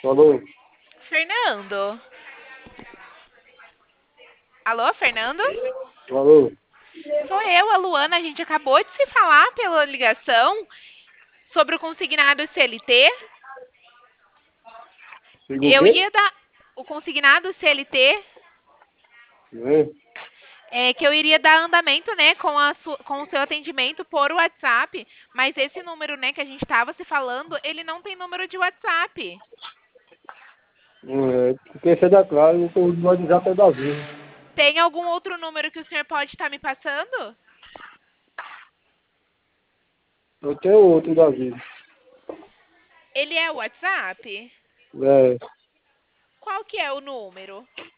Falou. Fernando? Alô, Fernando? Falou. Sou eu, a Luana. A gente acabou de se falar pela ligação sobre o consignado CLT. Siga o Eu quê? ia dar o consignado CLT, É. que eu iria dar andamento, né, com o seu atendimento por WhatsApp, mas esse número, né, que a gente estava se falando, ele não tem número de WhatsApp. Porque esse é da Claro, eu tô no WhatsApp é da Vivo. Tem algum outro número que o senhor pode estar me passando? Eu tenho outro da Vivo. Ele é o WhatsApp? É. Qual que é o número?